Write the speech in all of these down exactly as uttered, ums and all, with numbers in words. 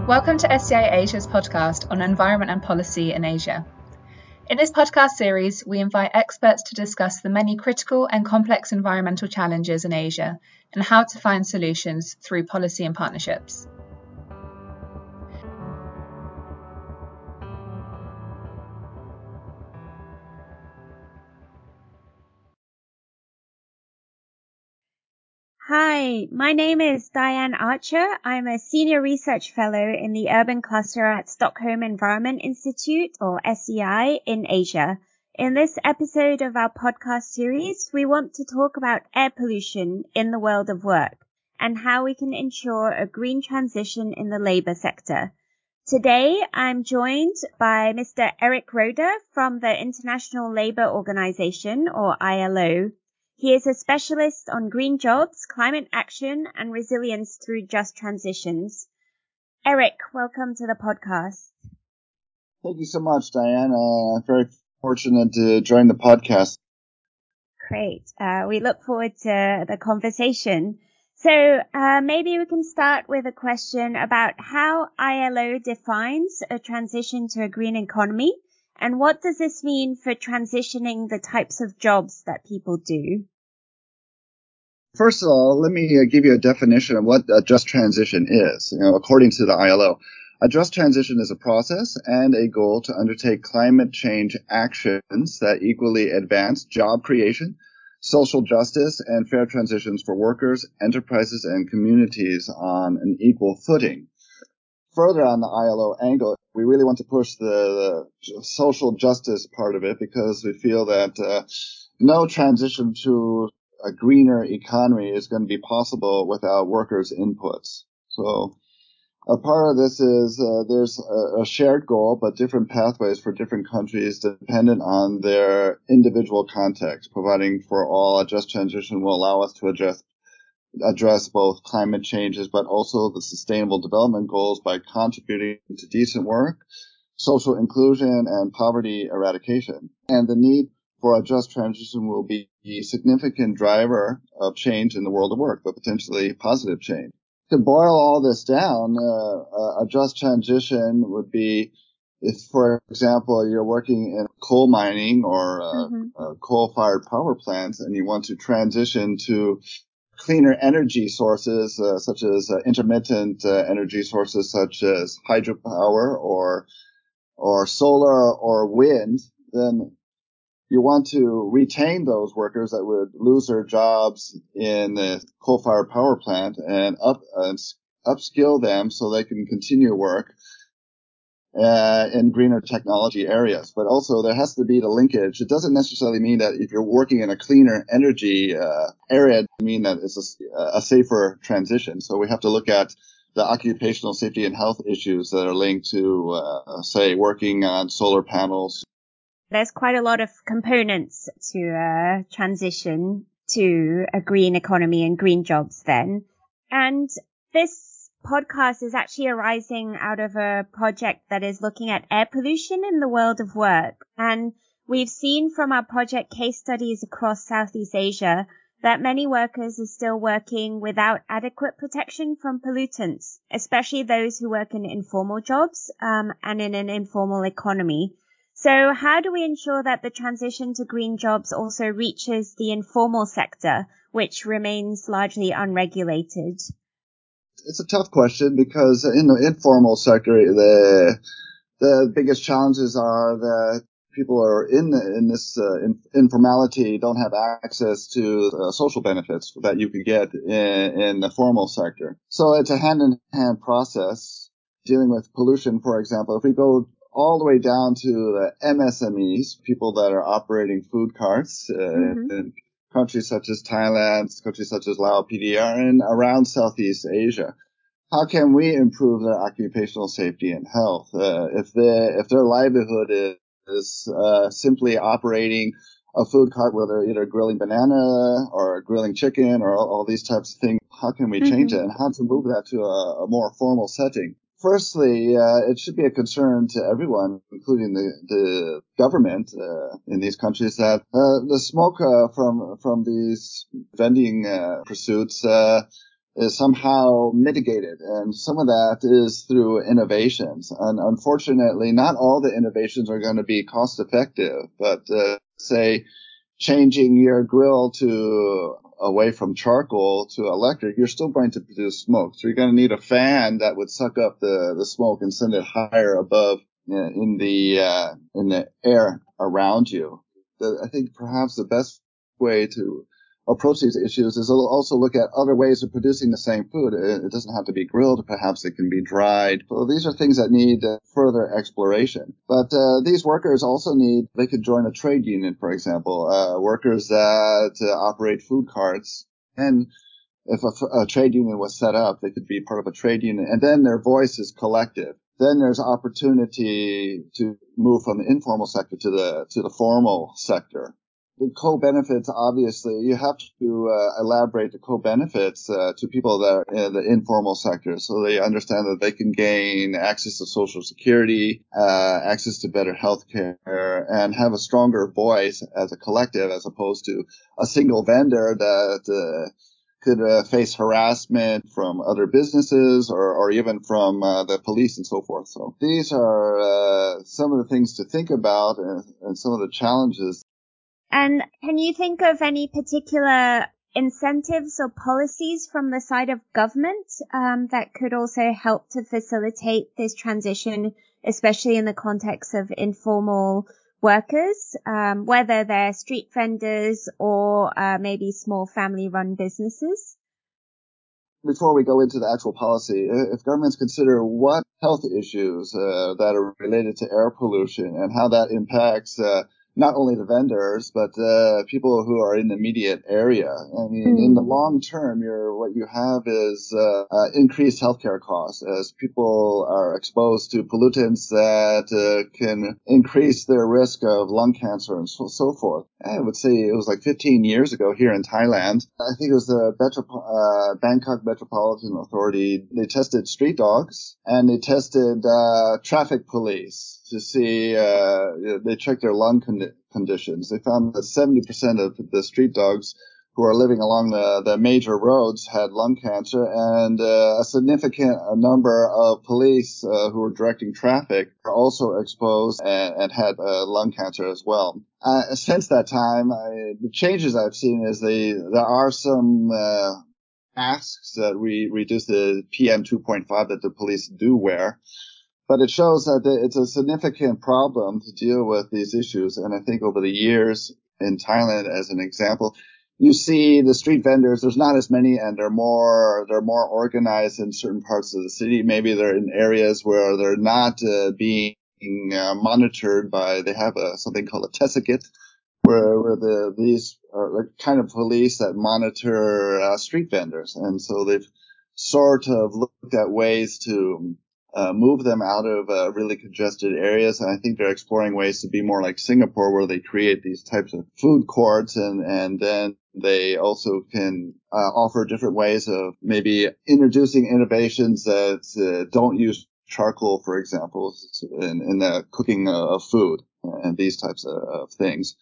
Welcome to S C I Asia's podcast on environment and policy in Asia. In this podcast series, we invite experts to discuss the many critical and complex environmental challenges in Asia and how to find solutions through policy and partnerships. Hi, my name is Diane Archer. I'm a Senior Research Fellow in the Urban Cluster at Stockholm Environment Institute, or S E I, in Asia. In this episode of our podcast series, we want to talk about air pollution in the world of work and how we can ensure a green transition in the labour sector. Today, I'm joined by Mister Eric Roeder from the International Labour Organization, or I L O. He is a specialist on green jobs, climate action, and resilience through just transitions. Eric, welcome to the podcast. Thank you so much, Diane. Uh, I'm very fortunate to join the podcast. Great. Uh, we look forward to the conversation. So uh, maybe we can start with a question about how I L O defines a transition to a green economy, and what does this mean for transitioning the types of jobs that people do? First of all, let me uh, give you a definition of what a just transition is. You know, according to the I L O, a just transition is a process and a goal to undertake climate change actions that equally advance job creation, social justice, and fair transitions for workers, enterprises, and communities on an equal footing. Further on the I L O angle, we really want to push the, the social justice part of it because we feel that uh, no transition to a greener economy is going to be possible without workers' inputs. So a part of this is uh, there's a, a shared goal, but different pathways for different countries dependent on their individual context. Providing for all, a just transition will allow us to address address both climate changes, but also the sustainable development goals by contributing to decent work, social inclusion, and poverty eradication. And the need for a just transition will be a significant driver of change in the world of work, but potentially positive change. To boil all this down, uh, a just transition would be if, for example, you're working in coal mining or uh, Mm-hmm. uh, coal-fired power plants and you want to transition to cleaner energy sources, uh, such as uh, intermittent uh, energy sources such as hydropower or or solar or wind, then you want to retain those workers that would lose their jobs in the coal-fired power plant and up uh, upskill them so they can continue work Uh, in greener technology areas. But also there has to be the linkage. It doesn't necessarily mean that if you're working in a cleaner energy uh, area, it mean that it's a, a safer transition. So we have to look at the occupational safety and health issues that are linked to, uh, say, working on solar panels. There's quite a lot of components to uh, transition to a green economy and green jobs then. And this podcast is actually arising out of a project that is looking at air pollution in the world of work. And we've seen from our project case studies across Southeast Asia that many workers are still working without adequate protection from pollutants, especially those who work in informal jobs um, and in an informal economy. So how do we ensure that the transition to green jobs also reaches the informal sector, which remains largely unregulated? It's a tough question because in the informal sector, the the biggest challenges are that people are in the, in this uh, in, informality don't have access to uh, social benefits that you could get in, in the formal sector. So it's a hand-in-hand process dealing with pollution. For example, if we go all the way down to the M S M Es, people that are operating food carts uh, Mm-hmm. in countries such as Thailand, countries such as Laos, P D R, and around Southeast Asia. How can we improve their occupational safety and health? Uh, if their if their livelihood is, is uh, simply operating a food cart where they're either grilling banana or grilling chicken or all, all these types of things, how can we change Mm-hmm. it and how to move that to a, a more formal setting? Firstly, uh, it should be a concern to everyone, including the, the government uh, in these countries, that uh, the smoke uh, from from these vending uh, pursuits uh, is somehow mitigated. And some of that is through innovations. And unfortunately, not all the innovations are going to be cost effective, but uh, say changing your grill to away from charcoal to electric, you're still going to produce smoke. So you're going to need a fan that would suck up the, the smoke and send it higher above uh, in the uh, in the air around you. The, I think perhaps the best way to approach these issues is also look at other ways of producing the same food. It doesn't have to be grilled. Perhaps it can be dried. So these are things that need uh, further exploration. But uh, these workers also need, they could join a trade union, for example, uh, workers that uh, operate food carts. And if a, a trade union was set up, they could be part of a trade union. And then their voice is collective. Then there's opportunity to move from the informal sector to the to the formal sector. The co-benefits, obviously, you have to uh, elaborate the co-benefits uh, to people that are in the informal sector so they understand that they can gain access to Social Security, uh, access to better health care, and have a stronger voice as a collective as opposed to a single vendor that uh, could uh, face harassment from other businesses or, or even from uh, the police and so forth. So these are uh, some of the things to think about and, and some of the challenges. And can you think of any particular incentives or policies from the side of government um, that could also help to facilitate this transition, especially in the context of informal workers, um, whether they're street vendors or uh, maybe small family-run businesses? Before we go into the actual policy, if governments consider what health issues uh, that are related to air pollution and how that impacts uh, not only the vendors, but uh, people who are in the immediate area. I mean, mm. in the long term, you're, what you have is uh, uh, increased healthcare costs as people are exposed to pollutants that uh, can increase their risk of lung cancer and so, so forth. I would say it was like fifteen years ago here in Thailand. I think it was the Metro- uh, Bangkok Metropolitan Authority. They tested street dogs and they tested uh, traffic police to see, uh, they checked their lung con- conditions. They found that seventy percent of the street dogs who are living along the, the major roads had lung cancer, and uh, a significant number of police uh, who were directing traffic are also exposed and, and had uh, lung cancer as well. Uh, since that time, I, the changes I've seen is they, there are some uh, masks that we reduce the P M two point five that the police do wear. But it shows that it's a significant problem to deal with these issues. And I think over the years in Thailand, as an example, you see the street vendors, there's not as many and they're more, they're more organized in certain parts of the city. Maybe they're in areas where they're not uh, being uh, monitored by, they have a, something called a Tesakit, where, where the, these are like kind of police that monitor uh, street vendors. And so they've sort of looked at ways to Uh, move them out of uh, really congested areas. And I think they're exploring ways to be more like Singapore, where they create these types of food courts, and, and then they also can uh, offer different ways of maybe introducing innovations that uh, don't use charcoal, for example, in, in the cooking of food and these types of, of things.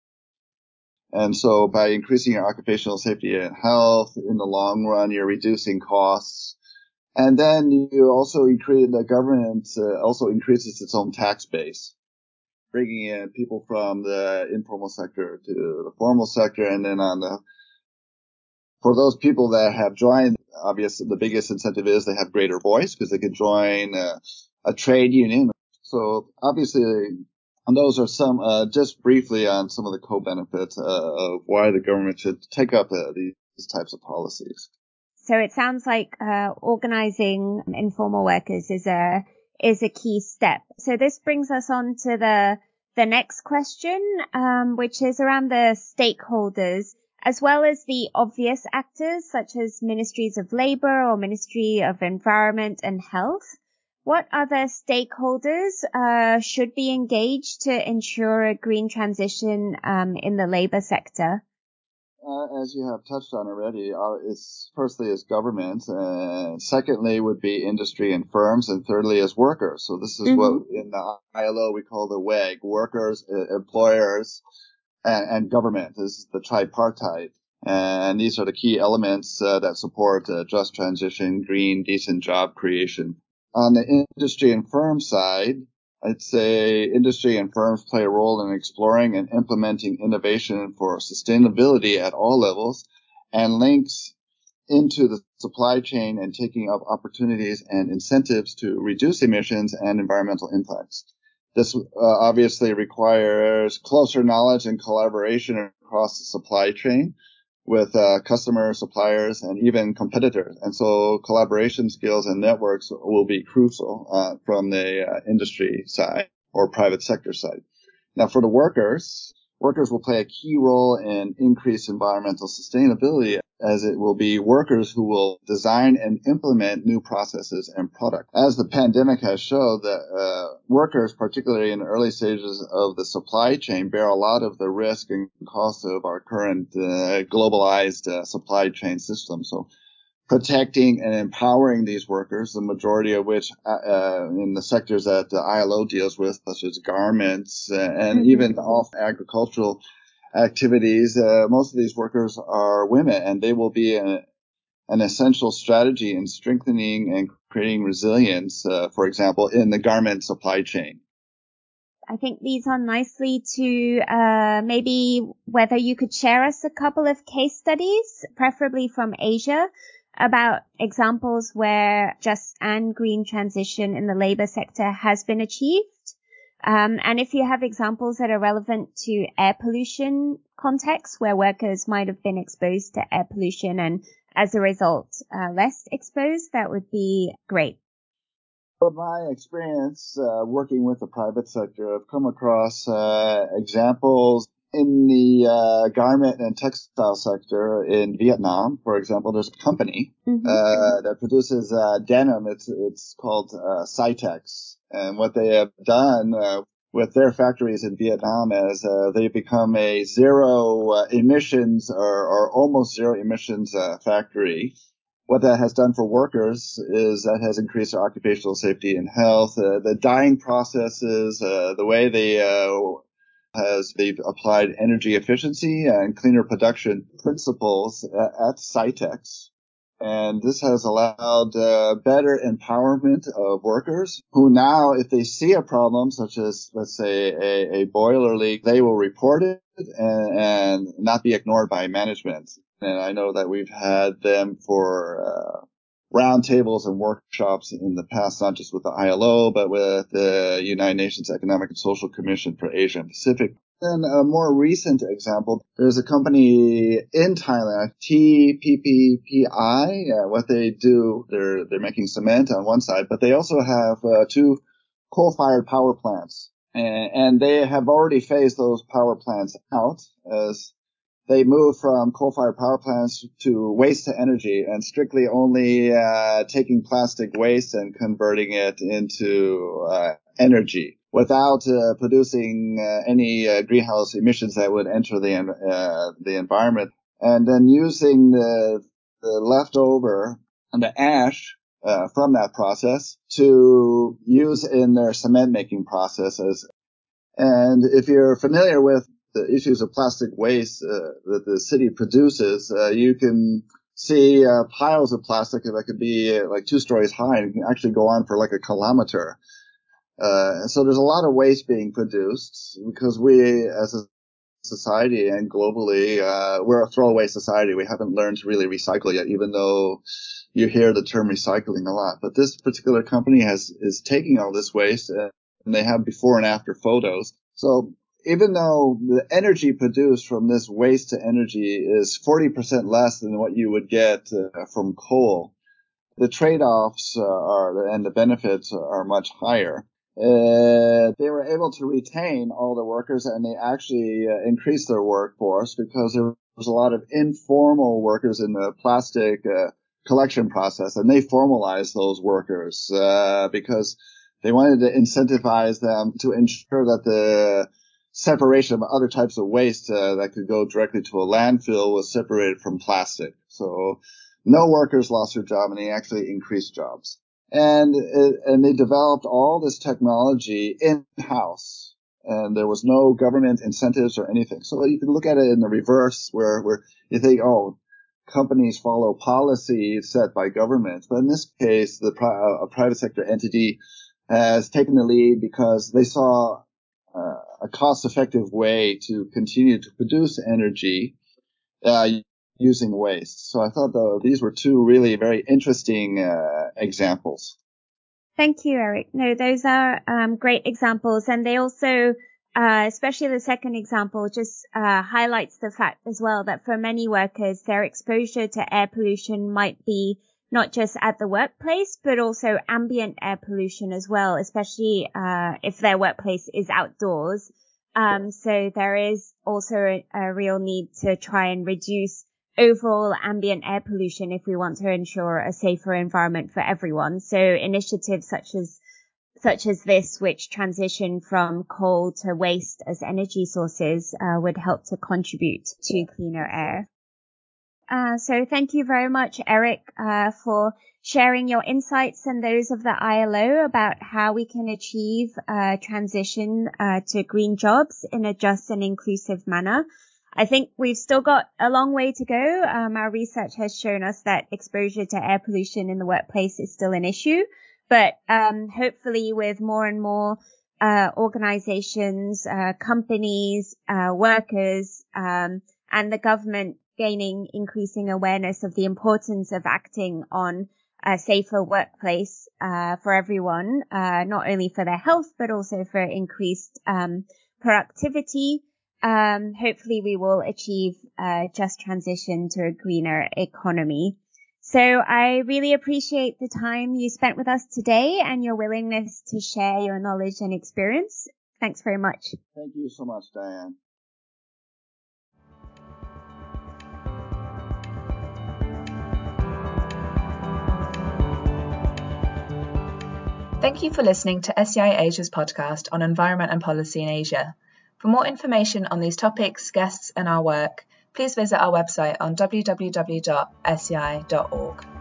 And so by increasing your occupational safety and health, in the long run, you're reducing costs. And then you also increase, the government uh, also increases its own tax base, bringing in people from the informal sector to the formal sector. And then on the, for those people that have joined, obviously the biggest incentive is they have greater voice because they can join a, a trade union. So obviously, and those are some, uh, just briefly on some of the co-benefits uh, of why the government should take up uh, these types of policies. So it sounds like uh, organizing informal workers is a is a key step. So this brings us on to the the next question, um, which is around the stakeholders, as well as the obvious actors such as ministries of labor or Ministry of Environment and Health. What other stakeholders uh, should be engaged to ensure a green transition um, in the labor sector? Uh, as you have touched on already, uh, it's firstly is government, and secondly would be industry and firms, and thirdly is workers. So this is mm-hmm. what in the I L O we call the W E G, workers, uh, employers, and, and government. This is the tripartite. And these are the key elements uh, that support uh, just transition, green, decent job creation. On the industry and firm side, I'd say industry and firms play a role in exploring and implementing innovation for sustainability at all levels and links into the supply chain and taking up opportunities and incentives to reduce emissions and environmental impacts. This uh, obviously requires closer knowledge and collaboration across the supply chain with uh, customers, suppliers, and even competitors. And so collaboration skills and networks will be crucial uh, from the uh, industry side or private sector side. Now, for the workers, workers will play a key role in increased environmental sustainability, as it will be workers who will design and implement new processes and products. As the pandemic has shown, that uh, workers, particularly in the early stages of the supply chain, bear a lot of the risk and cost of our current uh, globalized uh, supply chain system. So protecting and empowering these workers, the majority of which uh, uh, in the sectors that the I L O deals with, such as garments uh, and mm-hmm. even off agricultural activities, uh, most of these workers are women, and they will be a, an essential strategy in strengthening and creating resilience, uh, for example, in the garment supply chain. I think leads on nicely to uh, maybe whether you could share us a couple of case studies, preferably from Asia, about examples where just and green transition in the labor sector has been achieved. Um, and if you have examples that are relevant to air pollution contexts where workers might have been exposed to air pollution and as a result uh, less exposed, that would be great. From my experience uh, working with the private sector, I've come across uh, examples in the uh, garment and textile sector in Vietnam. For example, there's a company mm-hmm. uh, that produces uh, denim. It's it's called uh, Cytex. And what they have done uh, with their factories in Vietnam is uh, they've become a zero uh, emissions or, or almost zero emissions uh, factory. What that has done for workers is that has increased their occupational safety and health. Uh, the dyeing processes, uh, the way they uh, has they've applied energy efficiency and cleaner production principles at, at Cytex. And this has allowed uh, better empowerment of workers who now, if they see a problem, such as, let's say, a, a boiler leak, they will report it and, and not be ignored by management. And I know that we've had them for uh, roundtables and workshops in the past, not just with the I L O, but with the United Nations Economic and Social Commission for Asia and Pacific. Then a more recent example, there's a company in Thailand, T P P P I. Uh, what they do, they're they're making cement on one side, but they also have uh, two coal-fired power plants, and, and they have already phased those power plants out as they move from coal-fired power plants to waste to energy and strictly only uh, taking plastic waste and converting it into uh, energy without uh, producing uh, any uh, greenhouse emissions that would enter the uh, the environment, and then using the the leftover and the ash uh, from that process to use in their cement making processes. And if you're familiar with the issues of plastic waste uh, that the city produces, uh, you can see uh, piles of plastic that could be uh, like two stories high and can actually go on for like a kilometer. Uh, so there's a lot of waste being produced because we as a society and globally, uh, we're a throwaway society. We haven't learned to really recycle yet, even though you hear the term recycling a lot. But this particular company has, is taking all this waste uh, and they have before and after photos. So even though the energy produced from this waste to energy is forty percent less than what you would get uh, from coal, the trade-offs uh, are, and the benefits are much higher. Uh, they were able to retain all the workers, and they actually uh, increased their workforce because there was a lot of informal workers in the plastic uh, collection process, and they formalized those workers uh, because they wanted to incentivize them to ensure that the separation of other types of waste uh, that could go directly to a landfill was separated from plastic. So no workers lost their job, and they actually increased jobs. And it, and they developed all this technology in-house. and there was no government incentives or anything. So you can look at it in the reverse, where, where you think, oh, companies follow policies set by governments. But in this case, the pri- a private sector entity has taken the lead because they saw uh, a cost-effective way to continue to produce energy uh, using waste. So I thought the, these were two really very interesting uh, examples. Thank you, Eric. No, those are um, great examples. And they also, uh, especially the second example, just uh, highlights the fact as well that for many workers, their exposure to air pollution might be not just at the workplace, but also ambient air pollution as well, especially uh, if their workplace is outdoors. Um, so there is also a, a real need to try and reduce overall ambient air pollution if we want to ensure a safer environment for everyone. So initiatives such as such as this, which transition from coal to waste as energy sources, uh, would help to contribute to cleaner air. Uh, so thank you very much, Eric, uh, for sharing your insights and those of the I L O about how we can achieve uh, transition uh, to green jobs in a just and inclusive manner. I think we've still got a long way to go. Um, our research has shown us that exposure to air pollution in the workplace is still an issue, but um, hopefully with more and more uh, organizations, uh, companies, uh, workers, um, and the government gaining increasing awareness of the importance of acting on a safer workplace uh, for everyone, uh, not only for their health, but also for increased um, productivity. Um, hopefully we will achieve a just transition to a greener economy. So I really appreciate the time you spent with us today and your willingness to share your knowledge and experience. Thanks very much. Thank you so much, Diane. Thank you for listening to S E I Asia's podcast on environment and policy in Asia. For more information on these topics, guests, and our work, please visit our website on w w w dot s e i dot org.